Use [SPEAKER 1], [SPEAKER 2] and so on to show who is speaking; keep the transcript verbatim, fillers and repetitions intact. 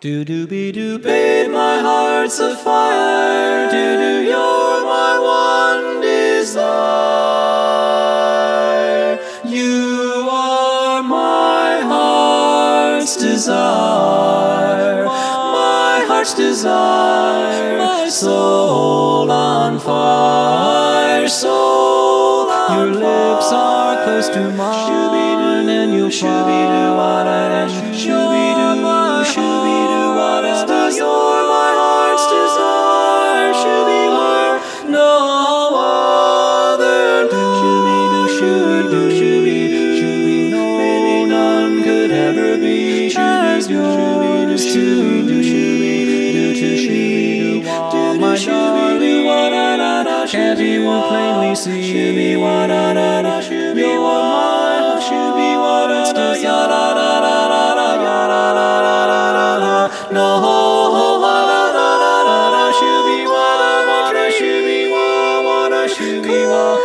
[SPEAKER 1] Do do be do, babe, my heart's afire. Do do, you're my one desire. You are my heart's desire. My heart's desire. My soul on fire. Soul on fire. Your lips are close to mine, and you'll find you're my heart's desire. You're my heart's desire. Shoo-be-where no other could be. No, none could ever be as yours to be. My darling, can't you plainly see? You're my heart's desire. No, should be wanna, wanna, should be wanna, wanna, should be wanna.